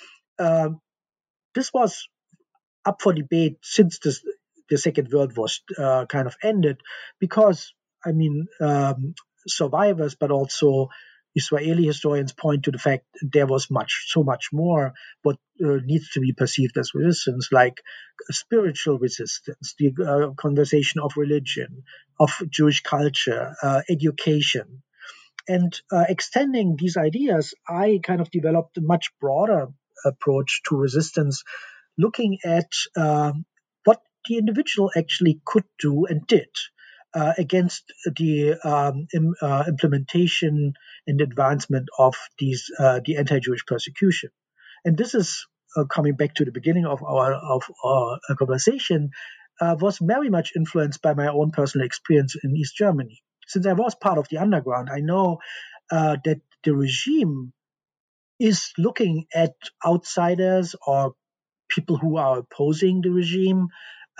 This was up for debate since the Second World War kind of ended, because survivors, but also Israeli historians point to the fact there was so much more what needs to be perceived as resistance, like spiritual resistance, the conversation of religion, of Jewish culture, education. And extending these ideas, I kind of developed a much broader approach to resistance, looking at what the individual actually could do and did against the implementation and advancement of the anti-Jewish persecution. And this is coming back to the beginning of our conversation, was very much influenced by my own personal experience in East Germany. Since I was part of the underground, I know that the regime is looking at outsiders or people who are opposing the regime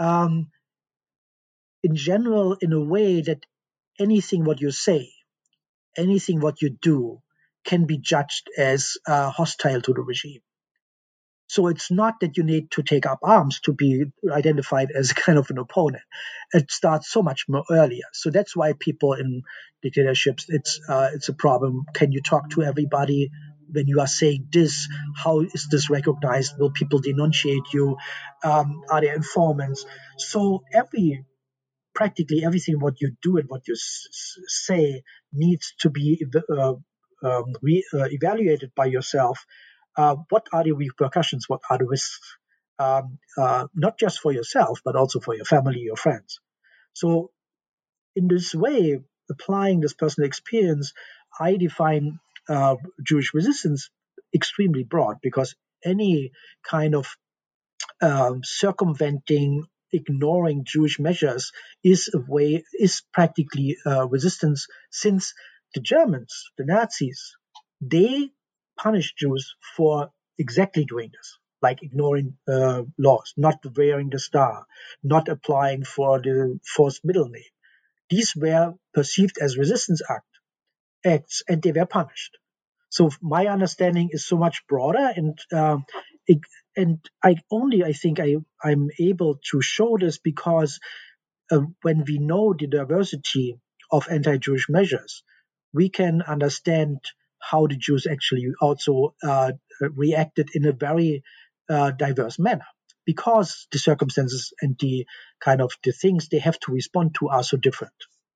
in general in a way that anything what you say, anything what you do can be judged as hostile to the regime. So it's not that you need to take up arms to be identified as kind of an opponent. It starts so much more earlier. So that's why people in dictatorships, it's a problem. Can you talk to everybody when you are saying this? How is this recognized? Will people denunciate you? Are there informants? So every practically everything what you do and what you say needs to be evaluated by yourself. What are the repercussions? What are the risks? Not just for yourself, but also for your family, your friends. So, in this way, applying this personal experience, I define Jewish resistance extremely broad, because any kind of circumventing, ignoring Jewish measures is practically resistance, since the Germans, the Nazis, they punished Jews for exactly doing this, like ignoring laws, not wearing the star, not applying for the forced middle name. These were perceived as resistance acts, and they were punished. So my understanding is so much broader, and I think I'm able to show this because when we know the diversity of anti-Jewish measures, we can understand how the Jews actually also reacted in a very diverse manner, because the circumstances and the kind of the things they have to respond to are so different.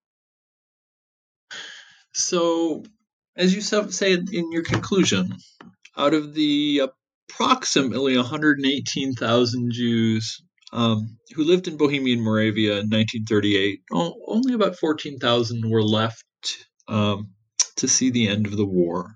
So, as you say in your conclusion, out of the approximately 118,000 Jews who lived in Bohemian Moravia in 1938, only about 14,000 were left to see the end of the war.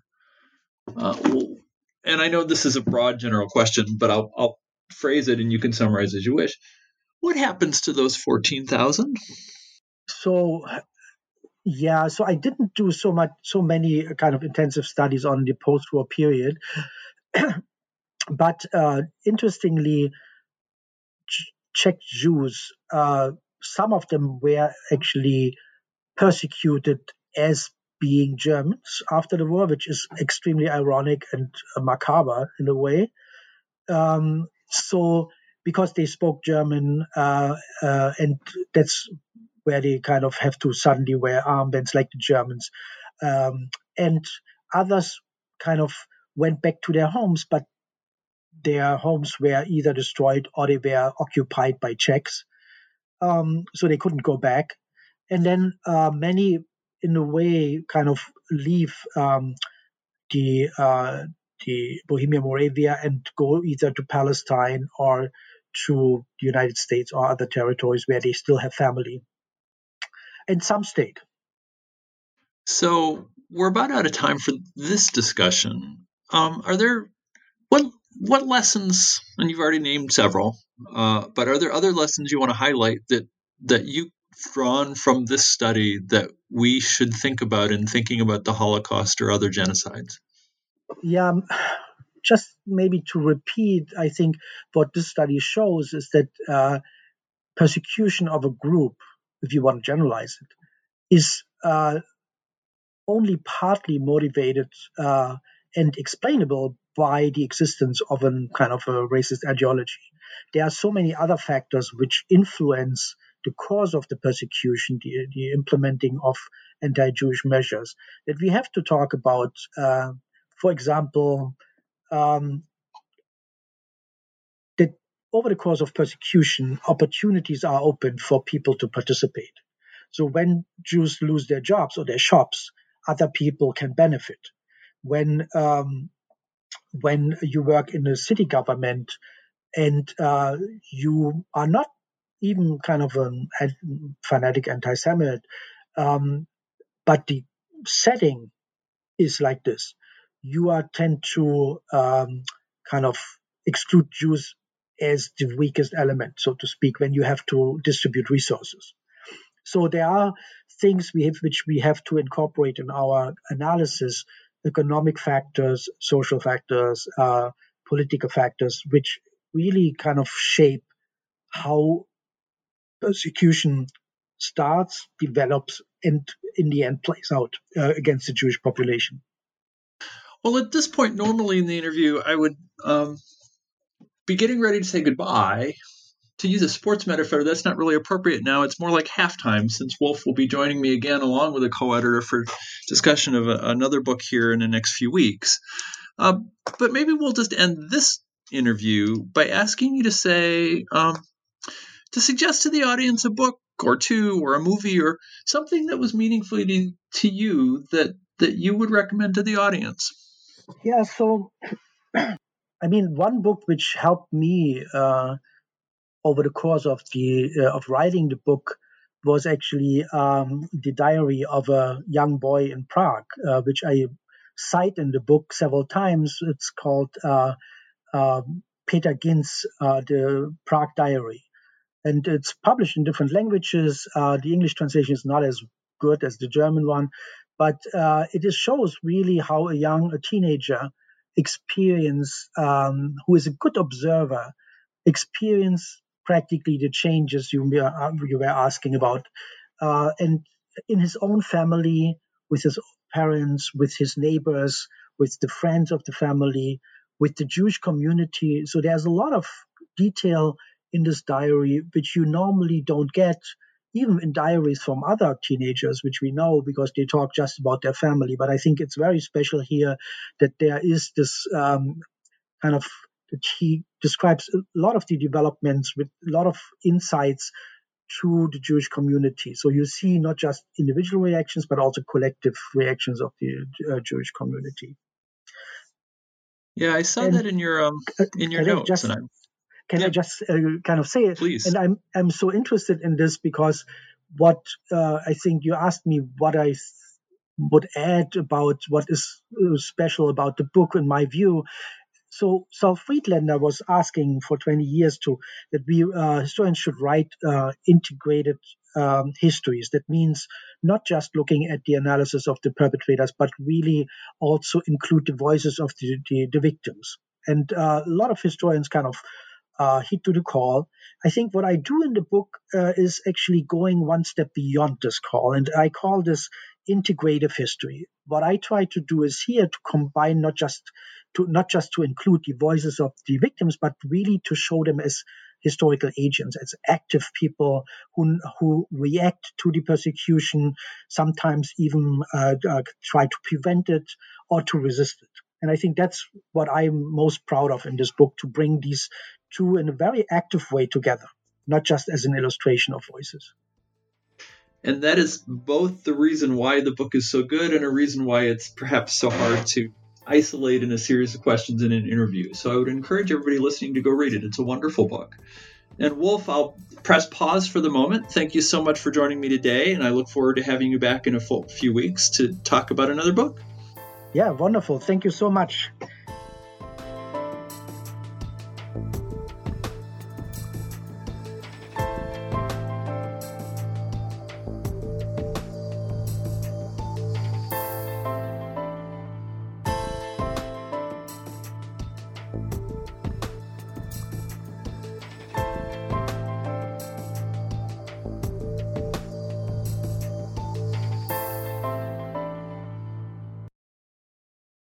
And I know this is a broad general question, but I'll phrase it and you can summarize as you wish. What happens to those 14,000? So I didn't do so many kind of intensive studies on the post-war period, but interestingly, Czech Jews, some of them were actually persecuted as being Germans after the war, which is extremely ironic and macabre in a way. So because they spoke German, and that's where they kind of have to suddenly wear armbands like the Germans. And others kind of went back to their homes, but their homes were either destroyed or they were occupied by Czechs. So they couldn't go back. And then many, in a way, kind of leave the Bohemia Moravia and go either to Palestine or to the United States or other territories where they still have family. And some stayed. So we're about out of time for this discussion. Are there what lessons? And you've already named several, but are there other lessons you want to highlight that you've drawn from this study that we should think about in thinking about the Holocaust or other genocides? Yeah, just maybe to repeat, I think what this study shows is that persecution of a group, if you want to generalize it, is only partly motivated and explainable by the existence of a kind of a racist ideology. There are so many other factors which influence the cause of the persecution, the implementing of anti-Jewish measures, that we have to talk about. For example, that over the course of persecution, opportunities are open for people to participate. So when Jews lose their jobs or their shops, other people can benefit. When you work in a city government and you are not even kind of a fanatic anti-Semite, but the setting is like this, you tend to kind of exclude Jews as the weakest element, so to speak, when you have to distribute resources. So there are things which we have to incorporate in our analysis: economic factors, social factors, political factors, which really kind of shape how persecution starts, develops, and in the end plays out against the Jewish population. Well, at this point, normally in the interview, I would be getting ready to say goodbye. To use a sports metaphor, that's not really appropriate now. It's more like halftime, since Wolf will be joining me again along with a co-editor for discussion of another book here in the next few weeks. But maybe we'll just end this interview by asking you to say, to suggest to the audience a book or two or a movie or something that was meaningful to you that you would recommend to the audience? Yeah, so I mean, one book which helped me over the course of writing the book was actually the diary of a young boy in Prague, which I cite in the book several times. It's called Peter Ginz, the Prague Diary. And it's published in different languages. The English translation is not as good as the German one, but it just shows really how a teenager experience, who is a good observer, experience practically the changes you were asking about. And in his own family, with his parents, with his neighbors, with the friends of the family, with the Jewish community. So there's a lot of detail in this diary, which you normally don't get, even in diaries from other teenagers, which we know because they talk just about their family. But I think it's very special here that there is this kind of, that he describes a lot of the developments with a lot of insights to the Jewish community. So you see not just individual reactions, but also collective reactions of the Jewish community. Yeah, I saw that in your notes. I just kind of say it? Please. And I'm so interested in this because what I think you asked me what I would add about what is special about the book in my view. So Saul Friedlander was asking for 20 years that we historians should write integrated histories. That means not just looking at the analysis of the perpetrators, but really also include the voices of the victims. And a lot of historians kind of hit to the call. I think what I do in the book is actually going one step beyond this call, and I call this integrative history. What I try to do is here to combine not just to include the voices of the victims, but really to show them as historical agents, as active people who react to the persecution, sometimes even try to prevent it or to resist it. And I think that's what I'm most proud of in this book, to bring these two in a very active way together, not just as an illustration of voices. And that is both the reason why the book is so good and a reason why it's perhaps so hard to isolate in a series of questions in an interview. So I would encourage everybody listening to go read it. It's a wonderful book. And Wolf, I'll press pause for the moment. Thank you so much for joining me today, and I look forward to having you back in a few weeks to talk about another book. Yeah, wonderful. Thank you so much.